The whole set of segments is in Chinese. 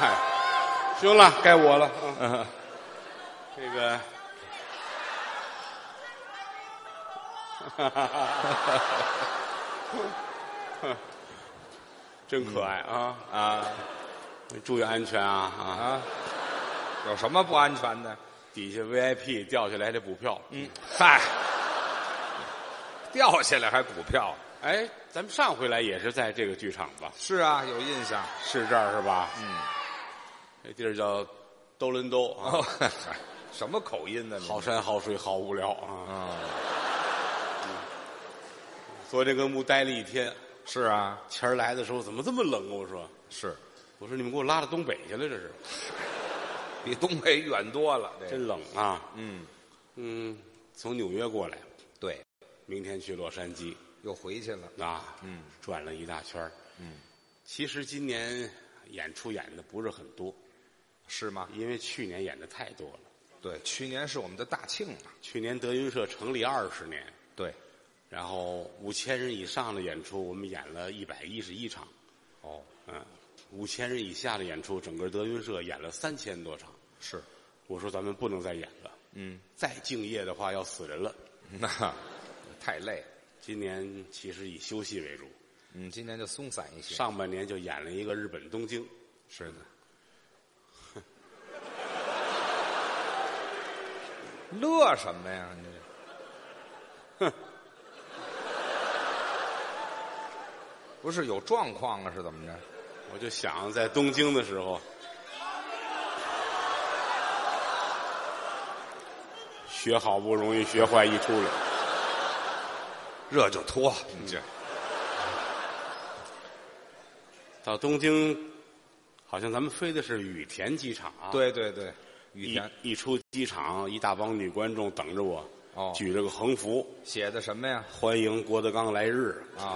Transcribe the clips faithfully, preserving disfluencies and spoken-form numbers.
嗨，行了，该我了。嗯，这个，真可爱啊啊！注意安全啊啊！ 啊，有什么不安全的？ 底下 V I P 掉下来还得补票。 嗯，嗨，掉下来还补票？ 哎，咱们上回来也是在这个剧场吧？ 是啊，有印象。 是这儿是吧？ 嗯， 这地儿叫多伦多啊。 哦，什么口音呢？ 好山好水好无聊啊！ 啊， 嗯，昨天跟屋待了一天。 是啊， 前儿来的时候怎么这么冷啊？我说是， 我说你们给我拉到东北去了，这是。 比东北远多了，这真冷啊！ 嗯嗯，从纽约过来， 对， 明天去洛杉矶又回去了。 啊， 嗯， 转了一大圈儿。 嗯， 其实今年演出演的不是很多， 是吗？ 因为去年演的太多了。 对，去年是我们的大庆啊。 去年德云社成立二十年， 对， 然后五千人以上的演出，我们演了一百一十一场。 哦， 嗯，五千人以下的演出，整个德云社演了三千多场。 是， 我说咱们不能再演了， 嗯， 再敬业的话要死人了。 那太累了。 今年其实以休息为主， 嗯，今年就松散一些。 上半年就演了一个日本东京。 是的。乐什么呀？你哼， 不是有状况啊？是怎么着？ 我就想在东京的时候，学好不容易，学坏一出来， 热就脱，你这到东京，好像咱们飞的是羽田机场啊。， 对对对，羽一田一出机场，一大帮女观众等着我， 哦， 举着个横幅， 写的什么呀？ 欢迎郭德纲来日。 啊、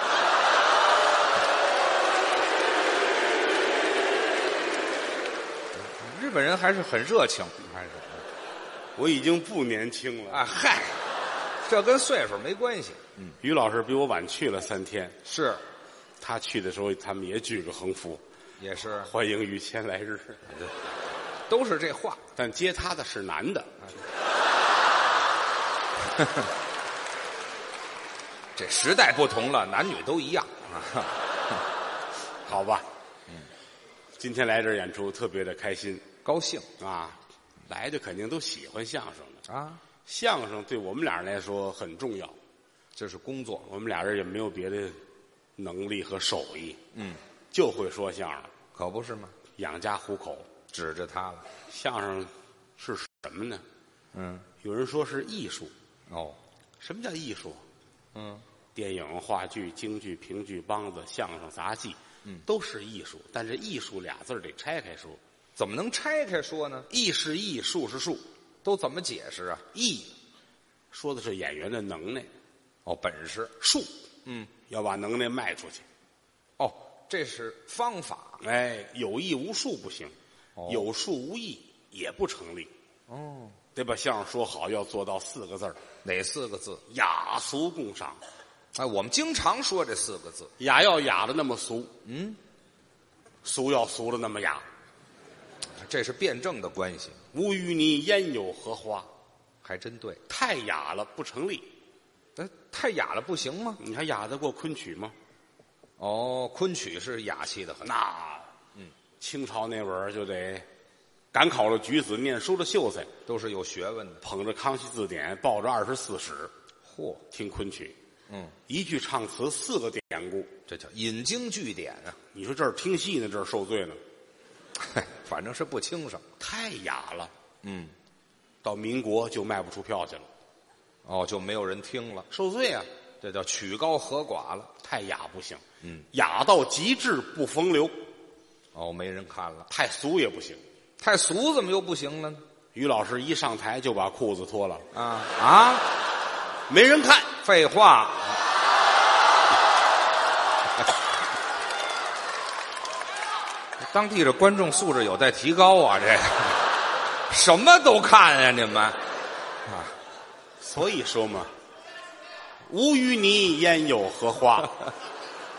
日本人还是很热情，还是我已经不年轻了。 啊，嗨，这跟岁数没关系。嗯， 于老师比我晚去了三天， 是， 他去的时候，他们也举个横幅， 也是， 欢迎于谦来日。 都是这话。 但接他的是男的， 这时代不同了，男女都一样啊。 好吧？嗯，今天来这儿演出特别的开心高兴啊！来的肯定都喜欢相声的， 啊， 相声对我们俩人来说很重要。 这是工作。 我们俩人也没有别的能力和手艺， 嗯， 就会说相声， 可不是吗？ 养家糊口。 指着他了。 相声是什么呢？ 嗯， 有人说是艺术。 哦， 什么叫艺术？ 嗯， 电影、话剧、京剧、评剧、梆子、相声、杂技， 嗯， 都是艺术。但是艺术俩字儿得拆开说。 怎么能拆开说呢？ 艺是艺，术是术。 都怎么解释啊？ 艺说的是演员的能耐， 哦，本事。 术嗯， 要把能耐卖出去。 哦，这是方法。 哎，有艺无术不行， 哦有术无艺也不成立。 哦， 得把相声说好，要做到四个字儿： 哪四个字？ 雅俗共赏。 哎，我们经常说这四个字。 雅要雅的那么俗， 嗯， 俗要俗的那么雅。 这是辩证的关系， 无与你焉有何花？ 还真对。 太雅了不成立。 哎，太雅了不行吗？ 你还雅得过昆曲吗？ 哦，昆曲是雅气的很。 那，嗯，清朝那会儿就得赶考的举子，念书的秀才， 都是有学问的。 捧着《康熙字典》，抱着二十四史， 嚯， 听昆曲。 嗯， 一句唱词四个典故， 这叫引经据典啊。 你说这儿听戏呢，这儿受罪呢， 反正是不轻省。 太雅了。 嗯， 到民国就卖不出票去了， 哦，就没有人听了， 受罪啊！ 这叫曲高和寡了。 太雅不行， 嗯， 雅到极致不风流， 哦，没人看了。 太俗也不行。 太俗怎么又不行了呢？ 于老师一上台就把裤子脱了， 啊啊， 没人看。 废话。当地的观众素质有待提高啊！这什么都看啊，你们啊， 所以说嘛，无与你焉有何花？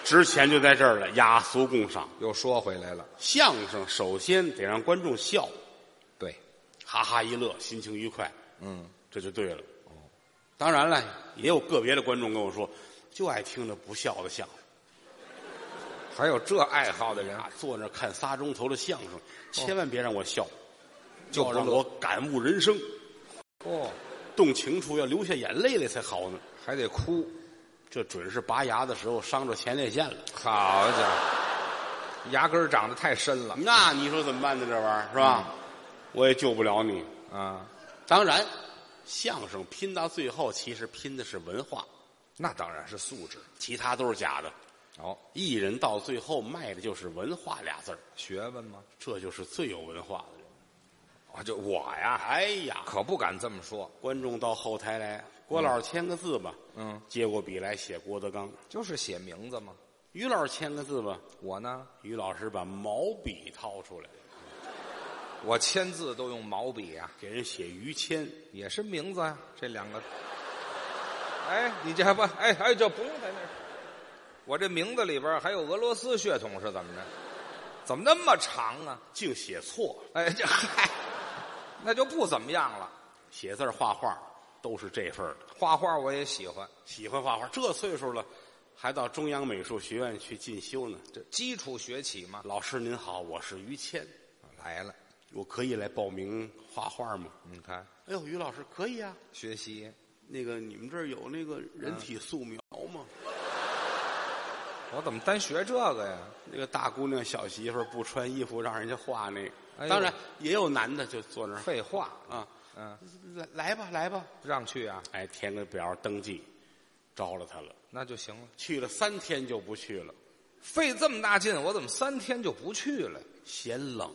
值钱就在这儿了，雅俗共赏。 又说回来了， 相声首先得让观众笑， 对， 哈哈一乐，心情愉快， 嗯， 这就对了。哦，当然了，也有个别的观众跟我说，就爱听那不笑的相声。 还有这爱好的人， 啊，坐那儿看仨钟头的相声，千万别让我笑， 就要让我感悟人生。 哦， 动情处要流下眼泪来才好呢， 还得哭。 这准是拔牙的时候伤着前列腺了。 好家伙，牙根儿长得太深了。 那你说怎么办呢？这玩意儿是吧？嗯、我也救不了你啊。 当然，相声拼到最后，其实拼的是文化， 那当然是素质， 其他都是假的。 哦， 艺人到最后卖的就是文化俩字儿， 学问吗？ 这就是最有文化的人。 啊，就我呀， 哎呀， 可不敢这么说。 观众到后台来，郭老师签个字吧。 嗯， 接过笔来写郭德纲， 就是写名字嘛。 于老师签个字吧。 我呢， 于老师把毛笔掏出来， 我签字都用毛笔呀、啊， 给人写于谦， 也是名字啊，这两个。哎，你这还不哎哎，就不用在那儿。我这名字里边还有俄罗斯血统是怎么着？怎么那么长啊？ 竟写错。 哎，这嗨，那就不怎么样了。 写字画画都是这份儿的。 画画我也喜欢， 喜欢画画，这岁数了，还到中央美术学院去进修呢。 这基础学起嘛。 老师您好，我是于谦， 来了， 我可以来报名画画吗？ 你看， 哎呦，于老师可以啊。 学习那个你们这儿有那个人体素描吗？ 嗯我怎么单学这个呀？ 那个大姑娘小媳妇不穿衣服让人家画那个， 哎、 当然也有男的就坐那儿。 废话啊， 嗯， 来来吧来吧， 让去啊！ 哎，填个表登记，招了他了， 那就行了。 去了三天就不去了， 费这么大劲，我怎么三天就不去了？ 嫌冷。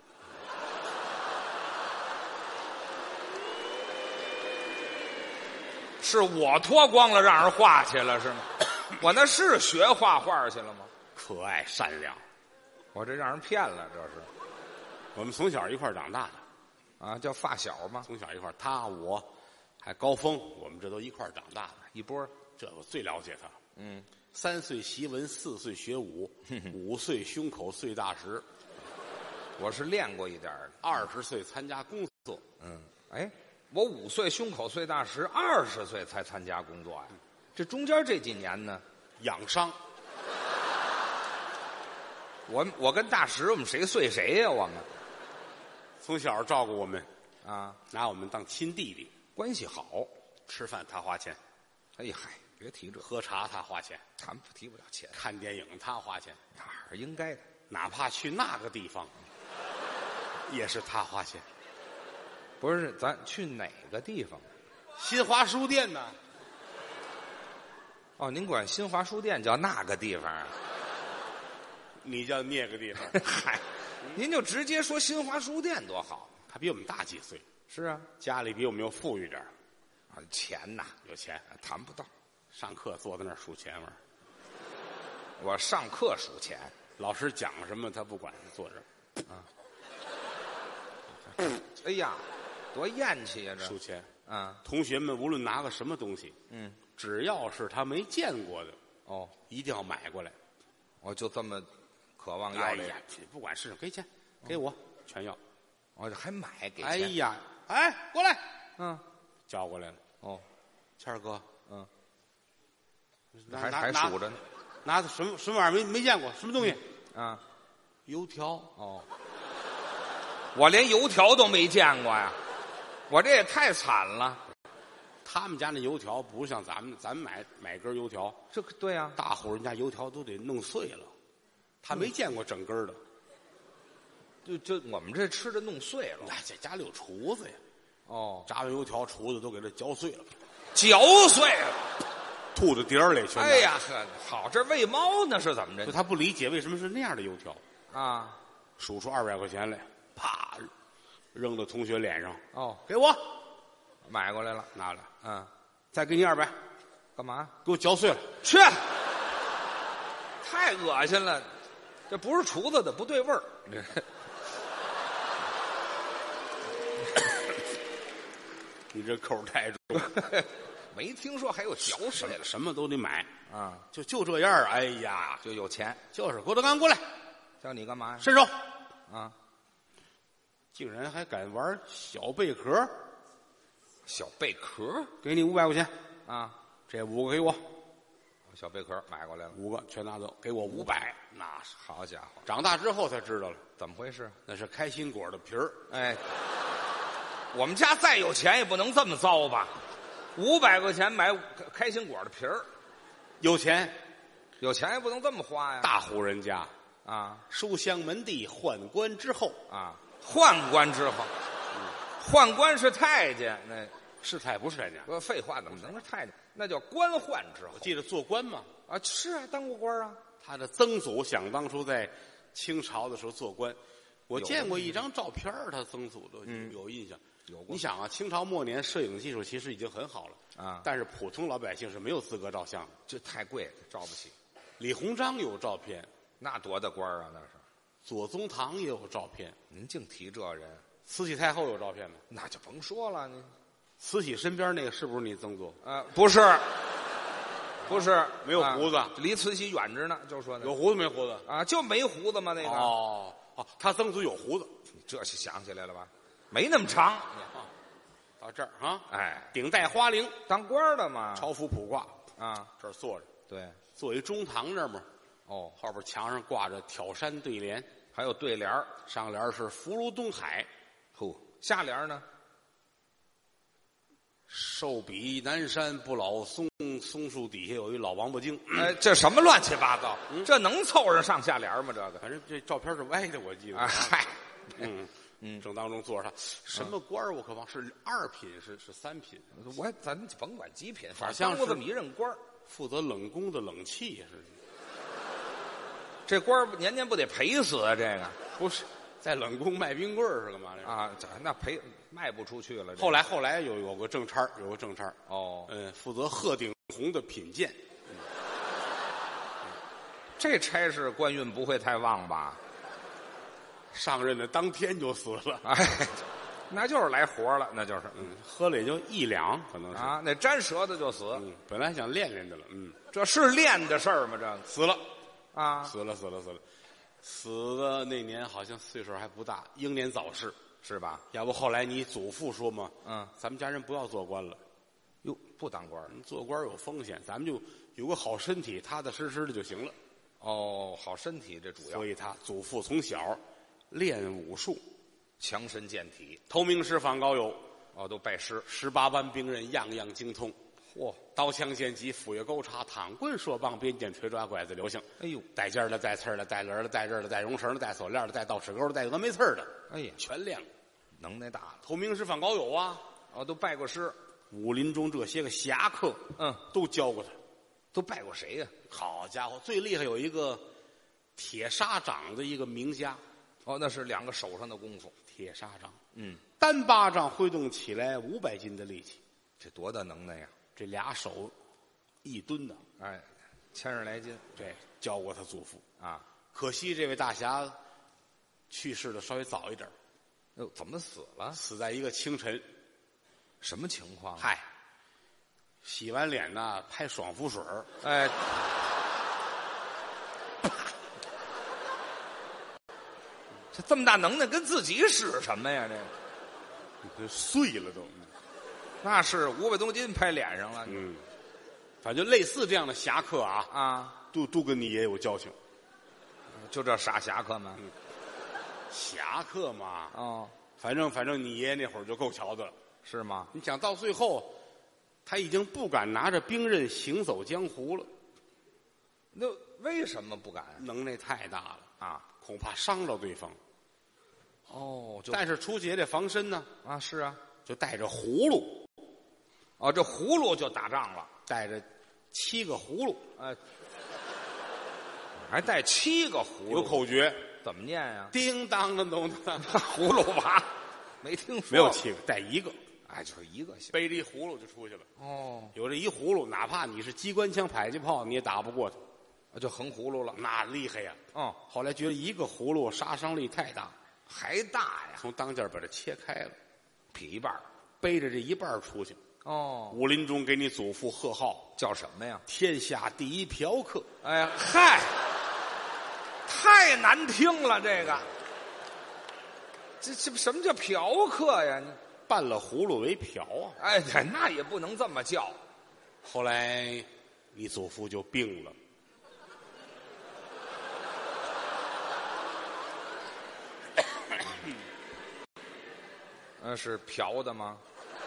是我脱光了让人画去了是吗？我那是学画画去了吗？ 可爱善良， 我这让人骗了，这是。 我们从小一块儿长大的， 啊，叫发小吗？ 从小一块儿，他我还高峰，我们这都一块儿长大的一波。 这我最了解他。 嗯， 三岁习文，四岁学武，五岁胸口碎大石。 我是练过一点的。 二十岁参加工作。 嗯，哎，我五岁胸口碎大石，二十岁才参加工作呀、啊。这中间这几年呢， 养伤。 我我跟大石，我们谁碎谁呀、啊？我们从小照顾我们， 啊， 拿我们当亲弟弟， 关系好。 吃饭他花钱， 哎呀嗨，别提这， 喝茶他花钱， 咱不提不了钱。 看电影他花钱， 哪儿应该的？ 哪怕去那个地方，也是他花钱。 不是，咱去哪个地方？ 新华书店呢？ 哦，您管新华书店叫那个地方啊？ 你叫那个地方？ 嗨，您就直接说新华书店多好。 他比我们大几岁。 是啊， 家里比我们又富裕点啊，钱呐， 有钱， 谈不到。 上课坐在那儿数钱玩。 我上课数钱， 老师讲什么他不管，坐这儿啊。哎呀，多厌气呀！这数钱啊， 同学们无论拿个什么东西， 嗯， 只要是他没见过的， 哦， 一定要买过来。 我就这么渴望要这个， 哎呀，不管是给钱，给我全要。 我这还买给钱？ 哎呀，哎，过来， 嗯， 叫过来了。 哦， 谦儿哥， 嗯， 还还数着呢， 拿的什么什么玩意儿没没见过？什么东西？ 啊， 油条。 哦，我连油条都没见过呀，我这也太惨了。 他们家那油条不像咱们，咱们买买根油条， 这个对呀、啊， 大户人家油条都得弄碎了，他没见过整根的。 就就我们这吃的弄碎了。 哎，这家里有厨子呀。 哦， 炸完油条，厨子都给它嚼碎了， 嚼碎了， 吐到碟儿里去。 哎呀呵，好，这喂猫呢是怎么着？ 就他不理解为什么是那样的油条啊， 数出二百块钱来，啪，扔到同学脸上。 哦， 给我买过来了， 拿来。 嗯， 再给你二百， 干嘛？ 给我嚼碎了。 去，太恶心了，这不是厨子的不对味儿。 你这口太重， 没听说还有缴税了什么都得买啊， 就就这样。哎呀， 就有钱。 就是郭德纲过来， 叫你干嘛呀？ 伸手啊， 竟然还敢玩小贝壳， 小贝壳给你五百块钱啊， 这五个给我， 小贝壳买过来了， 五个全拿走，给我五百。那是好家伙， 长大之后才知道了， 怎么回事？ 那是开心果的皮儿。 哎，我们家再有钱也不能这么糟吧？五百块钱买开心果的皮儿， 有钱， 有钱也不能这么花呀！ 大户人家啊， 书香门第，宦官之后啊，宦官之后，宦官是太监，那是太不是太监？ 不废话，怎么能是太监？那叫官宦之后。 我记得做官嘛， 啊，是啊，当过官啊。 他的曾祖想当初在清朝的时候做官，我有见过一张照片儿他曾祖的嗯有印象。 有过你想啊，清朝末年摄影技术其实已经很好了啊， 但是普通老百姓是没有资格照相的。 这太贵了，照不起。 李鸿章有照片， 那多大官啊？那是。 左宗棠也有照片， 您净提这人， 慈禧太后有照片吗？ 那就甭说了。你慈禧身边那个是不是你曾祖？ 啊，不是，不是， 没有胡子， 啊离慈禧远着呢。就说那有胡子没胡子？ 啊，就没胡子吗？那个哦哦，他曾祖有胡子， 你这是想起来了吧？没那么长。 到这儿啊， 哎， 顶戴花翎， 当官的嘛。 朝服卜卦， 啊， 这儿坐着， 对， 坐一中堂这儿嘛， 哦， 后边墙上挂着挑山对联， 还有对联儿， 上联是福如东海， 呼，下联呢？ 寿比南山不老松，松树底下有一老王八精。 哎，这什么乱七八糟？这能凑上上下联吗？这个？ 反正这照片是歪的，我记得。 啊，嗨， 嗯嗯，正当中坐着他，什么官儿我可忘，是二品是是三品？ 我咱甭管几品，反好像是正当过这么一任官儿。 负责冷宫的冷气是？ 这官儿年年不得赔死啊？这个不是在冷宫卖冰棍儿是干嘛来着？ 啊，这那赔卖不出去了。这个后来后来有有个正差儿有个正差儿哦， 嗯，负责鹤顶红的品鉴。 这差事官运不会太旺吧？ 上任的当天就死了， 哎，那就是来活了，那就是。 嗯，喝了也就一两，可能是啊，那沾舌头就死， 嗯，本来想练练的了，嗯， 这是练的事儿吗？这个死了， 啊， 死了，死了，死了，死的那年好像岁数还不大，英年早逝， 是吧？ 要不后来你祖父说嘛， 嗯， 咱们家人不要做官了， 哟，不当官了。 做官有风险，咱们就有个好身体，踏踏实实的就行了。 哦，好身体这主要， 所以他祖父从小练武术， 强身健体。 头名师访高友， 哦，都拜师。 十八般兵刃样样精通。 嚯， 刀枪剑戟斧钺钩叉躺棍槊棒鞭锏锤抓拐子流星。 哎呦， 带尖儿的，带刺儿的，带轮儿的，带刃儿的，带绒绳的，带锁链的，带倒齿钩的，带峨眉刺儿的， 哎呀， 全练过。 能耐大了。 头名师访高友啊， 哦，都拜过师。 武林中这些个侠客， 嗯， 都教过他。 都拜过谁呀？ 好家伙，最厉害有一个铁砂掌的一个名家， 哦，那是两个手上的功夫。 铁砂掌， 嗯， 单巴掌挥动起来五百斤的力气， 这多大能耐呀！ 这俩手一吨呢。 哎，千十来斤。 这教过他祖父啊， 可惜这位大侠去世的稍微早一点， 哟，怎么死了？ 死在一个清晨。 什么情况？ 嗨，洗完脸呢，拍爽肤水儿， 哎，这这么大能耐，跟自己使什么呀？这个这碎了都。 那是五百多斤拍脸上了。 嗯，反正类似这样的侠客啊， 啊， 都都跟你也有交情。 就这傻侠客吗？ 侠客嘛， 哦， 反正反正你爷爷那会儿就够瞧的了。 是吗？ 你想到最后，他已经不敢拿着兵刃行走江湖了， 那为什么不敢能耐太大了， 啊？ 恐怕伤着对方。 哦，就但是出去也得防身呢， 啊，是啊， 就带着葫芦， 哦，这葫芦就打仗了， 带着七个葫芦， 哎，还带七个葫芦， 有口诀， 怎么念呀？ 叮当的咚当， 葫芦娃，没听说， 没有七个，带一个， 哎，就是一个行。 背着一葫芦就出去了。 哦， 有这一葫芦，哪怕你是机关枪、迫击炮，你也打不过他， 就横葫芦了。 那厉害呀！ 哦， 后来觉得一个葫芦杀伤力太大， 还大呀， 从当间把它切开了， 劈一半儿背着这一半儿出去。 哦， 武林中给你祖父贺号叫什么呀？ 天下第一嫖客。 哎呀，嗨，太难听了，这个，这这什么叫嫖客呀？你拌了葫芦为瓢啊！ 哎，那也不能这么叫。 后来你祖父就病了， 呃，是嫖的吗？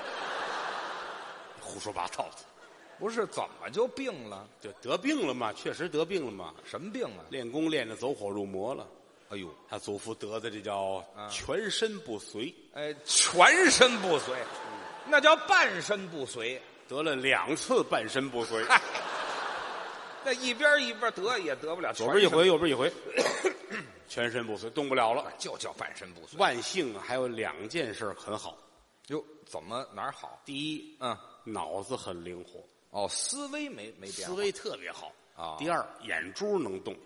胡说八道的， 不是，怎么就病了？ 就得病了嘛，确实得病了嘛， 什么病啊？ 练功练得走火入魔了。 哎呦， 他祖父得的这叫全身不遂， 哎，全身不遂，那叫半身不遂。 得了两次半身不遂， 嗨，那一边一边得也得不了， 左边一回右边一回，全身不遂，动不了了， 就叫半身不遂。 万幸还有两件事很好。 哟，怎么哪儿好？ 第一， 嗯， 脑子很灵活， 哦，思维没没变化， 思维特别好啊。 第二，眼珠能动，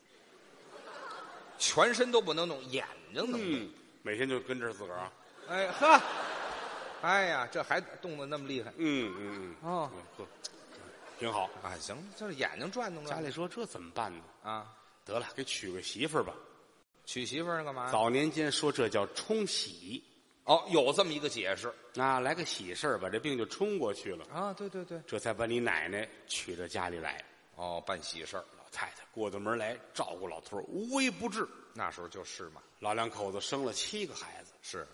全身都不能动，眼睛能动。 嗯，每天就跟这儿自个儿啊， 哎呵，哎呀，这还动得那么厉害。 嗯嗯嗯， 哦， 呵，挺好。 啊，行，就是眼睛转动转。 家里说这怎么办呢？ 啊， 得了，给娶个媳妇儿吧。 娶媳妇儿干嘛？ 早年间说这叫冲喜， 哦，有这么一个解释啊，来个喜事儿，把这病就冲过去了。 啊。对对对， 这才把你奶奶娶到家里来。 哦，办喜事儿， 老太太过到门来照顾老头儿，无微不至。 那时候就是嘛。 老两口子生了七个孩子， 是。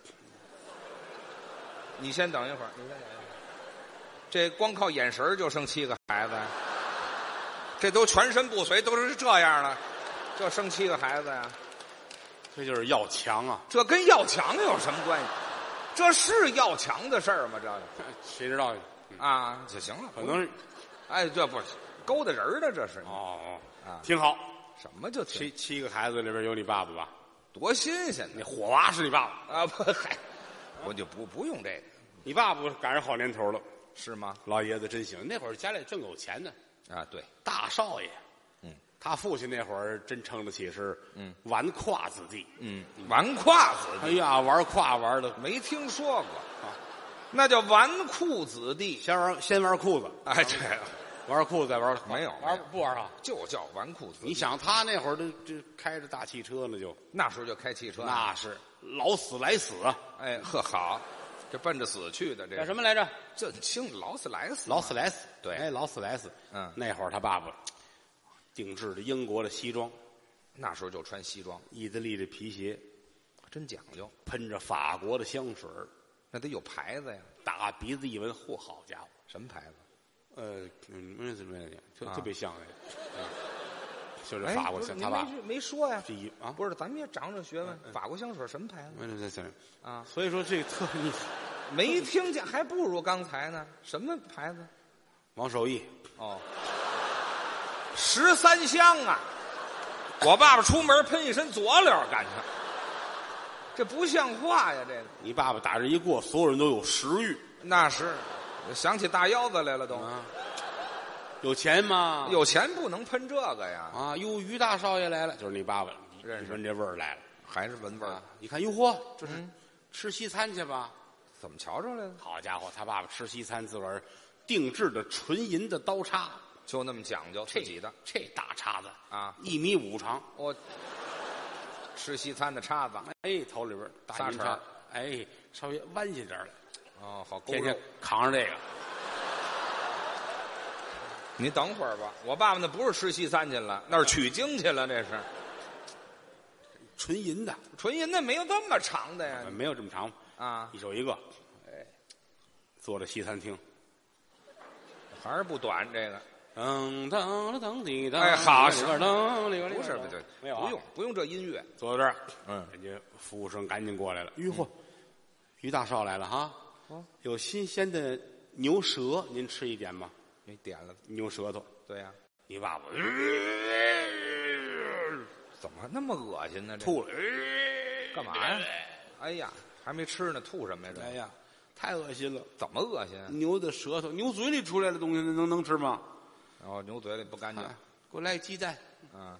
你先等一会儿，你先等一会儿。这光靠眼神儿就生七个孩子呀？这都全身不遂，都是这样了，这生七个孩子呀？ 这就是要强啊！ 这跟要强有什么关系？这是要强的事儿吗？这个谁知道？ 啊，就行了， 可能是哎，这不是勾搭人儿的，这是哦哦啊， 挺好。 什么就七七个孩子里边有你爸爸吧？ 多新鲜呢那火娃是你爸爸， 啊！不，嗨，我就不不用这个， 你爸爸赶上好年头了。 是吗？ 老爷子真行，那会儿家里正有钱呢， 啊，对， 大少爷。 嗯， 他父亲那会儿真称得起是嗯纨绔子弟。 嗯，纨绔子弟， 哎呀，玩胯玩的， 没听说过啊，那叫纨绔子弟。 先玩先玩裤子， 哎，这玩裤子再玩没有玩没有不玩啊？ 就叫纨绔子弟。 你想他那会儿都这开着大汽车呢，就那时候就开汽车， 那是老死来死啊！ 哎呵好，这奔着死去的这叫什么来着？ 这轻劳斯莱斯， 老死来死。 对哎，老死来死。 嗯那会儿他爸爸定制的英国的西装， 那时候就穿西装， 意大利的皮鞋， 真讲究， 喷着法国的香水儿， 那得有牌子呀。 大鼻子一闻，嚯，好家伙！ 什么牌子？ 呃，嗯，没什么特啊特别像那个，嗯就是哎， 法国不是香，他爸您没没说呀？ 这一啊， 不是，咱们也长长学问。法国香水什么牌子没没没啊？ 所以说这个特你没听见，还不如刚才呢。什么牌子？ 王守义， 哦，十三香啊！我爸爸出门喷一身佐料，感觉这不像话呀！这个你爸爸打这一过，所有人都有食欲那是想起大腰子来了都。 啊。有钱吗？ 有钱不能喷这个呀， 啊！哟，于大少爷来了，就是你爸爸， 认识闻这味儿来了。 还是闻味儿啊，你看，哟嚯，这是嗯吃西餐去吧？ 怎么瞧出来的？ 好家伙，他爸爸吃西餐自个儿定制的纯银的刀叉， 就那么讲究，自己的这大叉子啊， 一米五长， 我吃西餐的叉子。 哎，头里边大银叉仨茬， 哎，稍微弯下点儿来， 哦，好勾天天肉。 扛着这个。 你等会儿吧，我爸爸那不是吃西餐去了，那是取经去了，这是纯银的， 纯银，那没有这么长的呀。 没有这么长， 啊， 一手一个，哎，坐在西餐厅， 还是不短这个。 噔噔噔滴噔， 哎好里边噔里边不是不对， 没有啊不用不用这音乐。 坐到这儿， 嗯， 人家服务生赶紧过来了，哟嚯，于大少来了哈， 哦， 有新鲜的牛舌，您吃一点吗？ 你点了， 牛舌头， 对呀、 你爸爸怎么那么恶心呢？这吐了， 干嘛呀？哎呀，还没吃呢，吐什么呀？这哎呀，太恶心了！ 怎么恶心啊？ 牛的舌头，牛嘴里出来的东西能能吃吗？ 然后牛嘴里不干净。 哎给我来鸡蛋， 啊，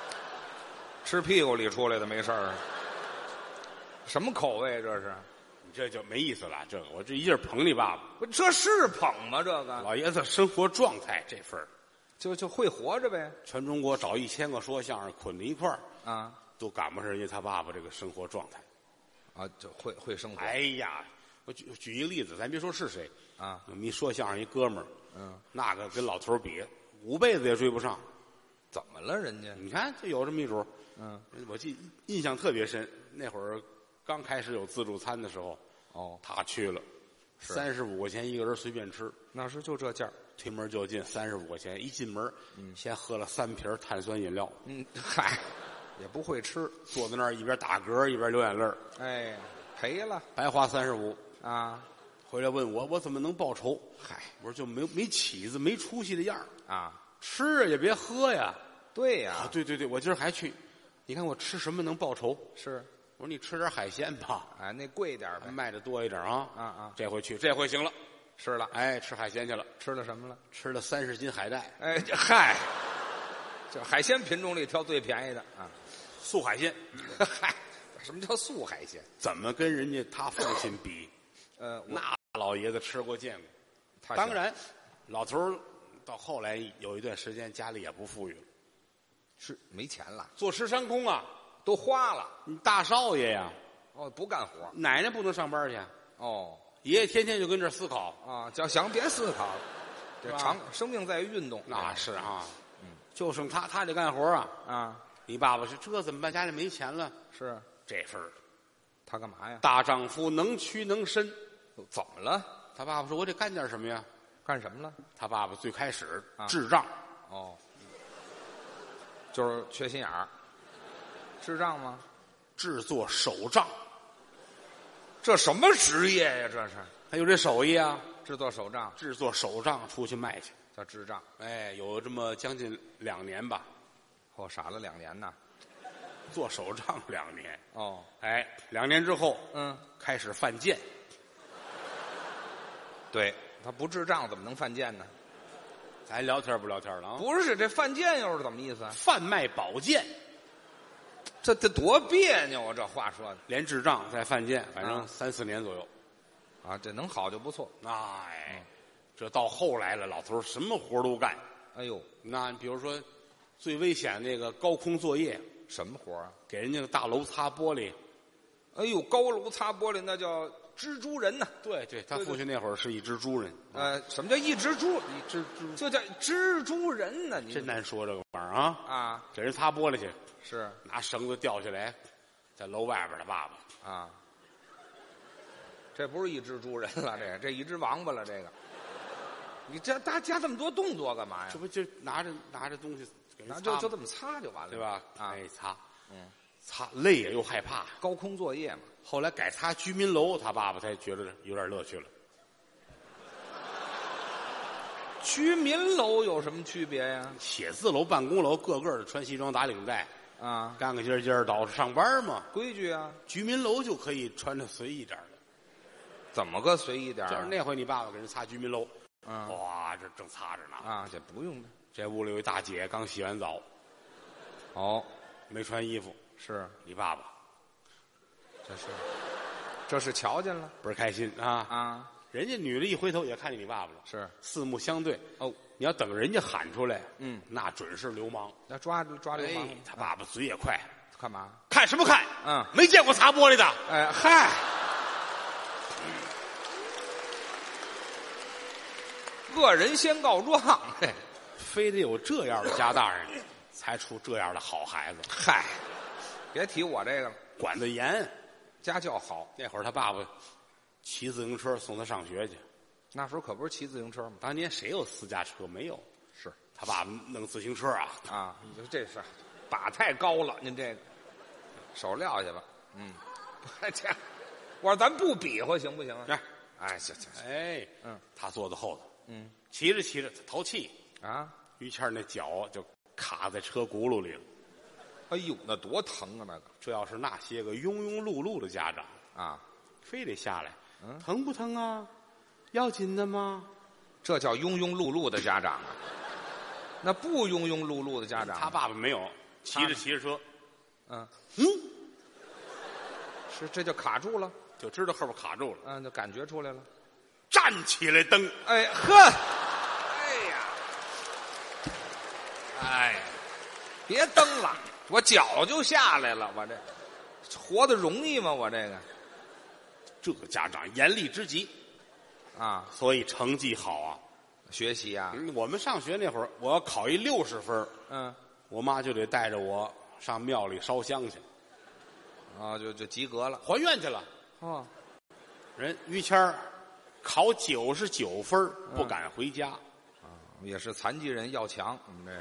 吃屁股里出来的没事儿。什么口味这是？ 这就没意思了。这个我这一劲儿捧你爸爸， 不，这是捧吗？这个老爷子生活状态这份儿， 就就会活着呗。 全中国找一千个说相声捆在一块儿啊， 都赶不上人家他爸爸这个生活状态。 啊，就会会生活。 哎呀，我举举一个例子，咱别说是谁啊， 我们一说相声一哥们儿， 嗯， 那个跟老头儿比，五辈子也追不上。 怎么了？人家你看，就有这么一主。 嗯， 我记印象特别深，那会儿刚开始有自助餐的时候， 哦， 他去了，三十五块钱一个人随便吃， 那时就这价儿。 推门就进，三十五块钱，一进门， 嗯， 先喝了三瓶碳酸饮料， 嗯，嗨，也不会吃， 坐在那儿一边打嗝一边流眼泪儿， 哎，赔了白花三十五。 啊！ 回来问我，我怎么能报仇？ 嗨， 我说就没没起子，没出息的样儿啊， 吃啊也别喝呀。 对呀、 啊，对对对，我今儿还去，你看我吃什么能报仇？ 是， 我说你吃点海鲜吧， 哎，那贵点儿呗。 卖的多一点啊。 啊啊， 这回去，这回行了， 吃了， 哎，吃海鲜去了， 吃了什么了？ 吃了三十斤海带， 哎，这嗨，这海鲜品种里挑最便宜的啊。 素海鲜。 嗨，什么叫素海鲜？ 怎么跟人家他父亲比？ 呃，我那老爷子吃过见过。 他当然，老头儿到后来有一段时间家里也不富裕了， 是没钱了， 坐吃山空啊， 都花了。 你大少爷呀， 哦，不干活。 奶奶不能上班去， 哦， 爷爷天天就跟这儿思考。 啊，叫想别思考了，这是吧长生命在于运动。 那是啊，嗯，就剩他，他得干活啊。 啊， 你爸爸是这怎么办？家里没钱了， 是这份儿他干嘛呀？ 大丈夫能屈能伸。 怎么了？ 他爸爸说：“我得干点什么呀干什么了？？” 他爸爸最开始啊智障， 哦，就是缺心眼儿，智障吗？ 制作手杖， 这什么职业呀？这是他有这手艺啊， 制作手杖， 制作手杖出去卖去。 叫智障。 哎，有这么将近两年吧， 哦，傻了两年呢。 做手杖两年。 哦， 哎，两年之后嗯， 开始犯贱， 对，他不智障怎么能犯贱呢？ 咱聊天不聊天了啊？ 不是，这犯贱又是怎么意思啊？ 贩卖宝剑， 这这多别扭啊！这话说的连智障再犯贱，反正啊三四年左右。 啊，这能好就不错。 哎，这到后来了，老头儿什么活都干。 哎呦， 那比如说，最危险那个高空作业， 什么活啊？ 给人家大楼擦玻璃。 哎呦，高楼擦玻璃那叫蜘蛛人呐。 对对，他对对父亲那会儿是一只猪人。 呃，什么叫一只猪？ 一只猪， 就叫蜘蛛人呢。你真难说这个玩意儿啊！ 啊， 给人擦玻璃去， 是拿绳子吊下来，在楼外边的爸爸。 啊，这不是一只猪人了，这个这一只王八了，这个。你这大加这么多动作干嘛呀这？不就拿着拿着东西给人那擦吗就就这么擦就完了， 对吧？ 啊， 哎，擦， 嗯， 擦累呀又害怕。 高空作业嘛。 后来改擦居民楼，他爸爸才觉得有点乐趣了。 居民楼有什么区别呀？ 写字楼、办公楼，个个的穿西装打领带， 啊， 干个尖尖倒上班嘛。 规矩啊， 居民楼就可以穿着随意点儿的。 怎么个随意点就是儿？ 那回你爸爸给人擦居民楼， 嗯哇，这正擦着呢。 啊，这不用的。 这屋里有一大姐刚洗完澡， 哦， 没穿衣服。 是， 你爸爸这是，这是瞧见了倍儿开心啊！ 啊， 人家女的一回头也看见你爸爸了， 是四目相对。 哦， 你要等人家喊出来， 嗯， 那准是流氓。 那抓抓流氓哎，他爸爸嘴也快， 干嘛？ 看什么看？ 嗯没见过擦玻璃的。 哎嗨，恶人先告状，嘿， 非得有这样的家大人，才出这样的好孩子。 嗨，别提我这个了， 管得严。 家教好。 那会儿他爸爸骑自行车送他上学去。 那时候可不是骑自行车吗？ 当年谁有私家车？没有。 是他爸爸弄自行车啊， 啊，你说这是把太高了，您这个手撂下吧。嗯，这，我说咱不比划行不行啊？ 来， 哎，行行行， 哎， 嗯， 他坐在后头， 嗯骑着骑着他淘气， 啊， 于谦那脚就卡在车轱辘里了。 哎呦，那多疼啊那个这要是那些个庸庸碌碌的家长， 啊， 非得下来， 嗯疼不疼啊？要紧的吗？ 这叫庸庸碌碌的家长啊。那不庸庸碌碌的家长， 他爸爸没有，骑着骑着车， 嗯， 嗯， 是这就卡住了。 就知道后边卡住了。 嗯，就感觉出来了。 站起来蹬， 哎呵，哎呀，哎，别蹬了，我脚就下来了，我这活得容易吗？我这个这个家长严厉之极啊， 所以成绩好啊。 学习啊， 嗯我们上学那会儿，我要考一六十分， 嗯， 我妈就得带着我上庙里烧香去， 啊，就就及格了。 还愿去了。 哦， 人于谦儿考九十九分不敢回家， 也是残疾人要强，我们这个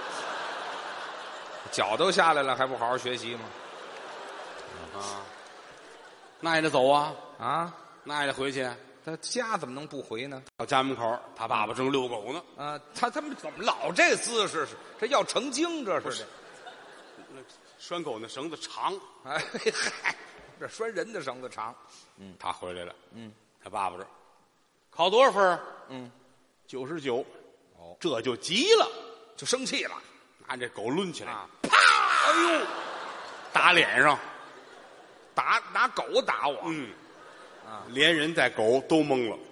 脚都下来了，还不好好学习吗？ 啊，那也得走啊， 啊， 那也得回去。 他家怎么能不回呢？ 到家门口，他爸爸正遛狗呢。 啊，他他们怎么老这姿势？是这要成精？这是的。 那拴狗那绳子长， 哎嗨，这拴人的绳子长。 嗯，他回来了。 嗯， 他爸爸这考多少分？ 嗯， 九十九。 哦， 这就急了， 就生气了， 拿这狗抡起来， 啊啪！哎呦，打脸上。 打拿狗打我。 嗯， 啊， 连人带狗都懵了。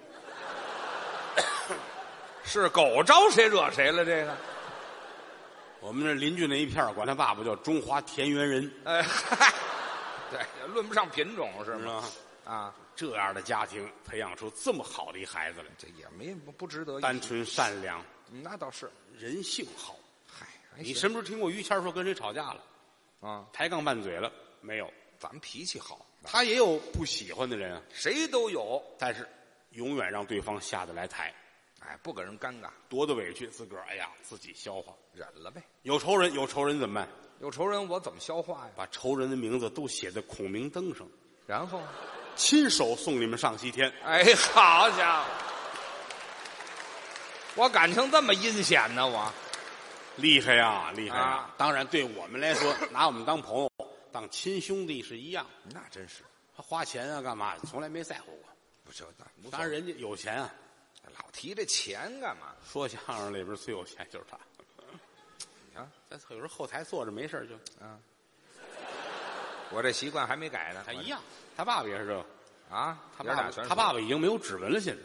是狗招谁惹谁了？这个， 我们这邻居那一片儿管他爸爸叫中华田园人， 哎嗨，对，论不上品种是吗？ 知道吗？ 啊， 这样的家庭培养出这么好的一孩子来， 这也没不不值得一提。 单纯善良， 那倒是。 人性好。 嗨，还你行什么时候听过于谦儿说跟谁吵架了， 啊？ 抬杠拌嘴了？没有。 咱们脾气好， 他也有不喜欢的人啊， 谁都有。 但是永远让对方下得来台， 哎，不给人尴尬， 多的委屈自个儿哎呀自己消化。 忍了呗。 有仇人，有仇人怎么办？ 有仇人我怎么消化呀？ 把仇人的名字都写在孔明灯上， 然后， 亲手送你们上西天。 哎，好家伙，我感情这么阴险呢？我厉害呀，厉害呀！ 啊当然，对我们来说，拿我们当朋友、当亲兄弟是一样。 那真是他花钱啊，干嘛？从来没在乎过。 不是，无所当然，人家有钱啊。 老提这钱干嘛？ 说相声里边最有钱就是他。 啊， 在有时候后台坐着没事就啊，我这习惯还没改呢。 他一样，他爸爸也是这个。 啊， 他爸爸爷俩全是他爸爸已经没有指纹了，现在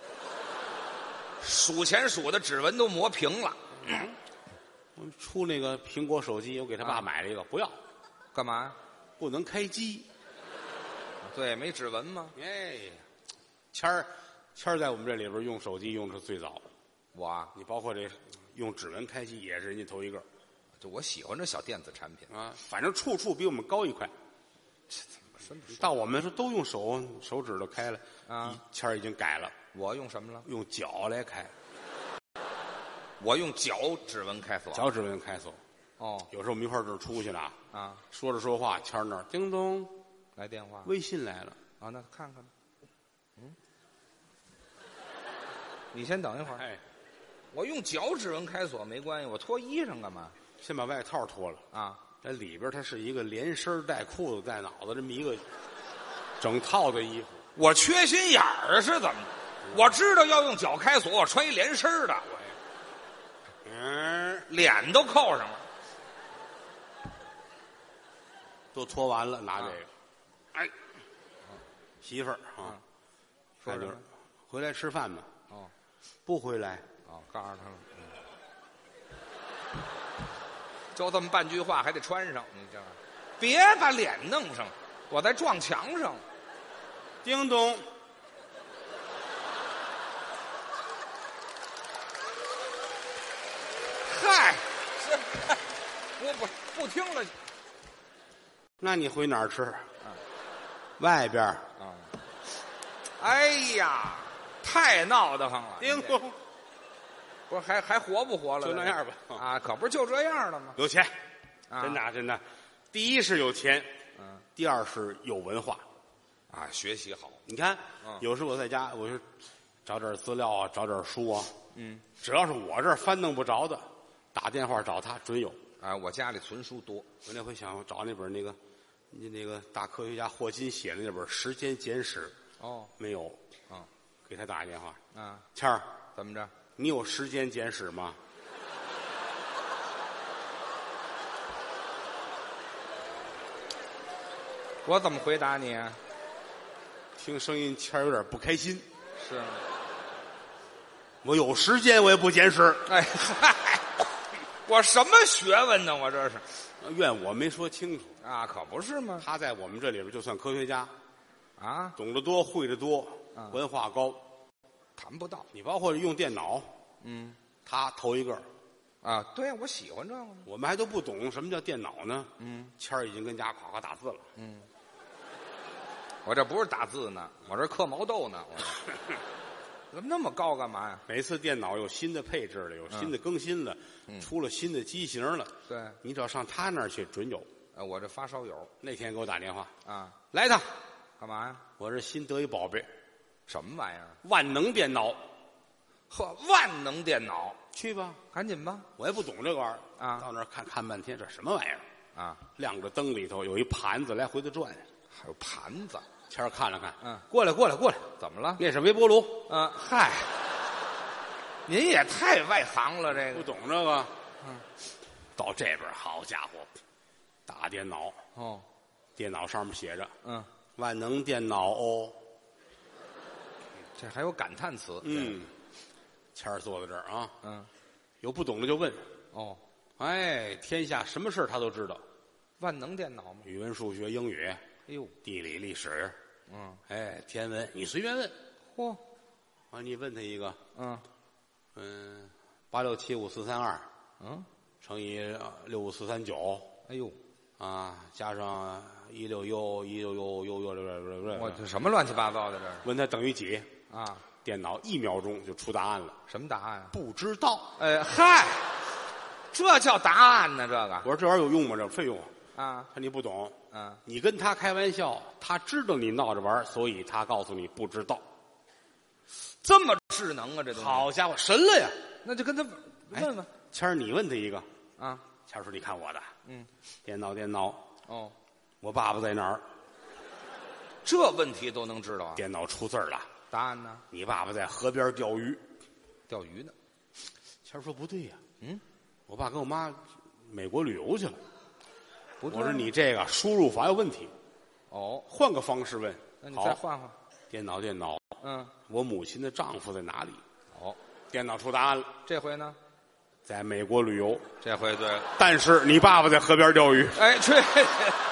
数钱数的指纹都磨平了。 我们出那个苹果手机，我给他爸啊买了一个，不要， 干嘛呀？ 不能开机。 对，没指纹吗？ 哎，谦儿，谦儿在我们这里边用手机用的是最早。 我啊， 你包括这用指纹开机也是人家头一个就我喜欢这小电子产品。 啊，反正处处比我们高一块。 真不是， 到我们说都用手手指头开了啊， 一谦儿已经改了， 我用什么了？ 用脚来开， 我用脚指纹开锁。 脚指纹开锁。 哦有时候我们一块儿这儿出去了啊， 啊， 说着说话，谦儿那儿叮咚， 来电话微信来了。 啊，那看看。嗯，你先等一会儿。 哎， 我用脚指纹开锁没关系，我脱衣裳干嘛？ 先把外套脱了， 啊， 这里边它是一个连身带裤子带脑子这么一个整套的衣服。 我缺心眼儿是怎么着？我知道要用脚开锁，我穿一连身的， 嗯， 脸都扣上了。 都脱完了，拿这个， 啊哎，媳妇儿啊， 说什么就是回来吃饭吧？ 哦不回来， 哦，告诉他了。嗯就这么半句话还得穿上，你这别把脸弄上，我在撞墙上。 叮咚， 嗨，是，我不不听了。 那你回哪儿吃？外边儿。 啊，哎呀，太闹得慌了！ 叮咚， 不是还还活不活了？ 就那样吧。 啊，可不是就这样了吗？ 有钱， 啊真的啊真的。第一是有钱， 嗯第二是有文化。 啊，学习好。 你看， 嗯有时候我在家，我就找点资料啊，找点书啊， 嗯， 只要是我这儿翻弄不着的，打电话找他准有。 啊，我家里存书多。 我那回想找那本那个，你那个大科学家霍金写的那本《时间简史》， 哦， 没有， 啊给他打一电话， 啊， 谦儿， 怎么着？ 你有《时间简史》吗？ 我怎么回答你啊？ 听声音谦儿有点不开心。 是啊。 我有时间我也不捡屎。 哎嗨，我什么学问呢？我这是怨我没说清楚啊，可不是吗？ 他在我们这里边就算科学家， 啊， 懂得多，会得多， 啊文化高。 谈不到。 你包括用电脑， 嗯， 他头一个。 啊，对呀，我喜欢这个。 我们还都不懂什么叫电脑呢。 嗯， 谦儿已经跟家夸夸打字了。 嗯，我这不是打字呢，我这刻毛豆呢。我这怎么那么高干嘛呀？ 每次电脑有新的配置了，有新的更新了， 嗯、 出了新的机型了。 对， 你只要上他那儿去，准有。 呃，我这发烧友那天给我打电话啊， 来一趟， 干嘛呀？ 我这新得一宝贝， 什么玩意儿？ 万能电脑。 呵，万能电脑， 去吧， 赶紧吧。 我也不懂这个玩意儿啊， 到那儿看看半天，这什么玩意儿啊？ 亮着灯里头有一盘子来回的转， 还有盘子。 谦儿看了看， 嗯， 过来过来过来， 怎么了？ 那是微波炉。 嗯，嗨，您也太外行了，这个不懂这个。嗯，到这边，好家伙，大电脑哦， 电脑上面写着嗯， 万能电脑哦。 这还有感叹词。 嗯，谦儿坐在这儿啊， 嗯， 有不懂的就问。 哦， 哎，天下什么事他都知道， 万能电脑吗？ 语文、数学、英语， 哎呦， 地理、历史， 嗯， 哎，天文，你随便问。 嚯， 啊，你问他一个， 嗯嗯，八六七五四三二， 嗯， 乘以六五四三九， 哎呦， 啊，加上一六幺一六幺幺幺六六六六， 我这什么乱七八糟的这是？ 问他等于几？ 啊， 电脑一秒钟就出答案了。 什么答案啊？ 不知道。 哎嗨，这叫答案呢？这个我说这玩意儿有用吗？这费用啊？ 啊， 看你不懂。 嗯， 你跟他开玩笑，他知道你闹着玩，所以他告诉你不知道。 这么智能啊，这东西。 好家伙，神了呀！ 那就跟他问问。 谦儿，你问他一个啊。 谦儿说：“你看我的， 嗯， 电脑电脑， 哦， 我爸爸在哪儿？ 这问题都能知道啊？ 电脑出字儿了， 答案呢？ 你爸爸在河边钓鱼， 钓鱼呢。 谦儿说不对呀， 嗯， 我爸跟我妈美国旅游去了。 不对。 我说你这个输入法有问题， 哦， 换个方式问。 那你再换换。 电脑电脑， 嗯， 我母亲的丈夫在哪里？ 哦， 电脑出答案了， 这回呢？ 在美国旅游。 这回对了。 但是你爸爸在河边钓鱼。 哎，去。